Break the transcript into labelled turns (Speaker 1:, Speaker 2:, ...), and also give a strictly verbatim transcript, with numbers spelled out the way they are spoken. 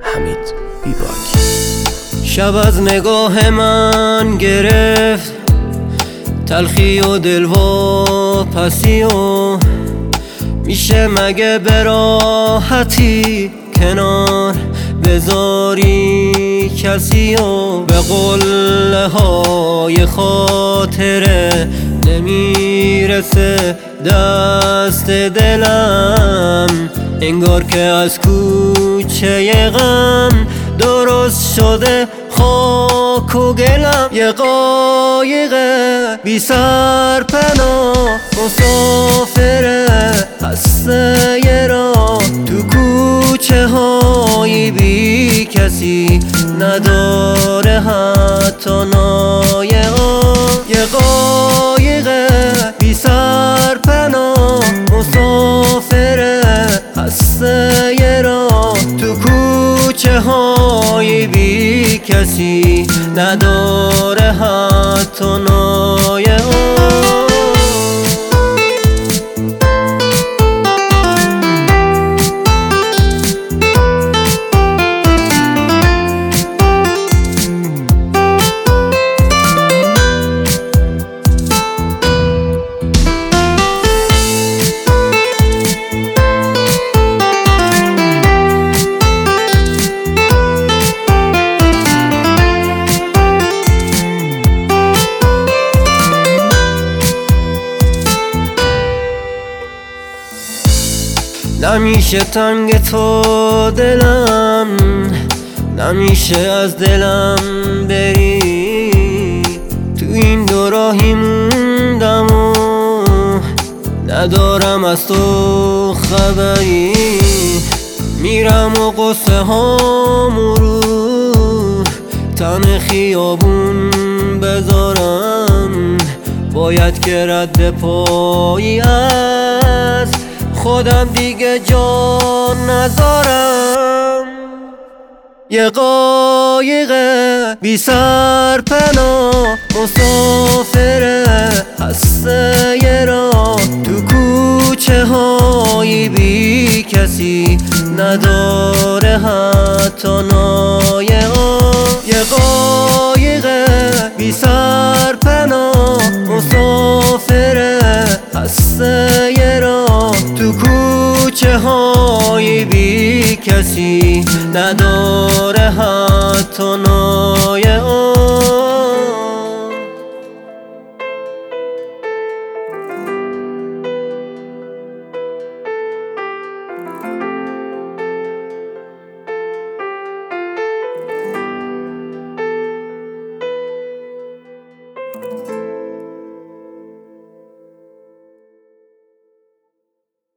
Speaker 1: حمید بیباک.
Speaker 2: شب از نگاه من گرفت تلخی و دل و پسی و میشه مگه به راحتی کنار بذاری کسی و به قله های خاطره نمیرسه دست دلم، انگار که از کوچه غم درست شده خاک و گلم. یه قایق بی سر پناه مسافره خسته یه راه تو کوچه های بی کسی نداره حتی نایه آن. یه قایق بی سر پناه مسافره خسته یه راه تو کوچه های بی کسی نداره حتی نایه آن. نمیشه تنگ تو دلم، نمیشه از دلم بری، تو این دو راهی موندم و ندارم از تو خبری. میرم و قصه هامو رو تن خیابون بذارم، باید که رد پایی از خودم دیگه جا نذارم. یه قایق بی سر پناه مسافره خسته یه راه تو کوچه های بی کسی نداره حتی نایه آن. یه قایق بی سر پناه مسافره خسته یه راه تو کوچه های بی کسی نداره حتی نایه آن.